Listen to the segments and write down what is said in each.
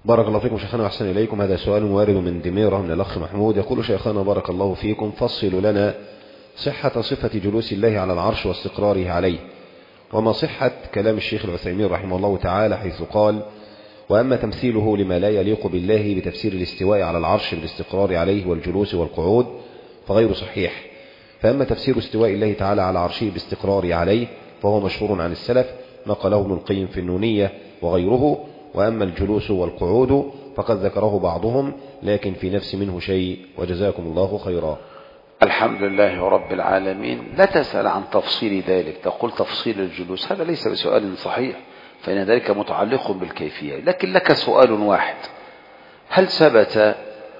بارك الله فيكم شيخنا وأحسن إليكم. هذا سؤال وارد من دميرة من الأخ محمود، يقول: شيخنا بارك الله فيكم، فصلوا لنا صحة صفة جلوس الله على العرش واستقراره عليه، وما صحة كلام الشيخ العثيمين رحمه الله تعالى حيث قال: وأما تمثيله لما لا يليق بالله بتفسير الاستواء على العرش بالاستقرار عليه والجلوس والقعود فغير صحيح. فأما تفسير استواء الله تعالى على عرشه باستقرار عليه فهو مشهور عن السلف، نقله ابن القيم في النونية وغيره. وأما الجلوس والقعود فقد ذكره بعضهم لكن في نفس منه شيء، وجزاكم الله خيرا. الحمد لله رب العالمين. لا تسأل عن تفصيل ذلك، تقول تفصيل الجلوس، هذا ليس بسؤال صحيح، فإن ذلك متعلق بالكيفية. لكن لك سؤال واحد: هل ثبت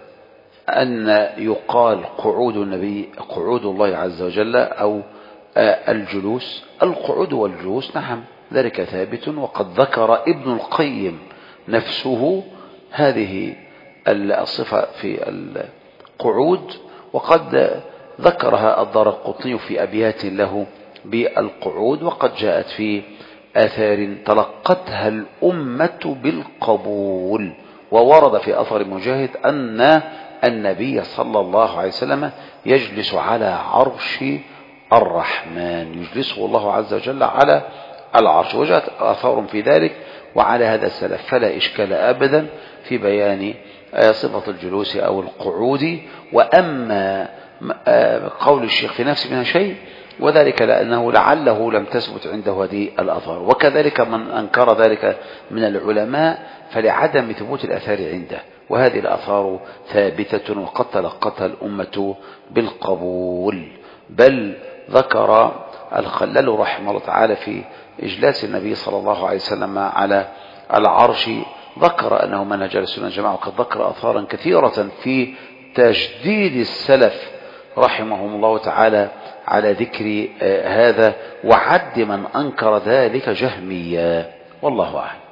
أن يقال قعود النبي قعود الله عز وجل أو الجلوس؟ القعود والجلوس نعم ذلك ثابت، وقد ذكر ابن القيم نفسه هذه الصفة في القعود، وقد ذكرها الدارقطني في أبيات له بالقعود، وقد جاءت في آثار تلقتها الأمة بالقبول. وورد في أثر مجاهد أن النبي صلى الله عليه وسلم يجلس على عرش الرحمن، يجلسه الله عز وجل على العرش، وجاءت آثار في ذلك. وعلى هذا السلف فلا إشكال أبدا في بيان صفة الجلوس أو القعود. وأما قول الشيخ في نفس منها شيء، وذلك لأنه لعله لم تثبت عنده هذه الآثار، وكذلك من أنكر ذلك من العلماء فلعدم ثبوت الآثار عنده، وهذه الآثار ثابتة وقد تلقتها الأمة بالقبول. بل ذكر الخلال رحمه الله تعالى في إجلاس النبي صلى الله عليه وسلم على العرش، ذكر أنه منهج أهل السنة والجماعة، وقد ذكر آثارا كثيرة في تجديد السلف رحمهم الله تعالى على ذكر هذا، وعد من أنكر ذلك جهميا، والله أعلم.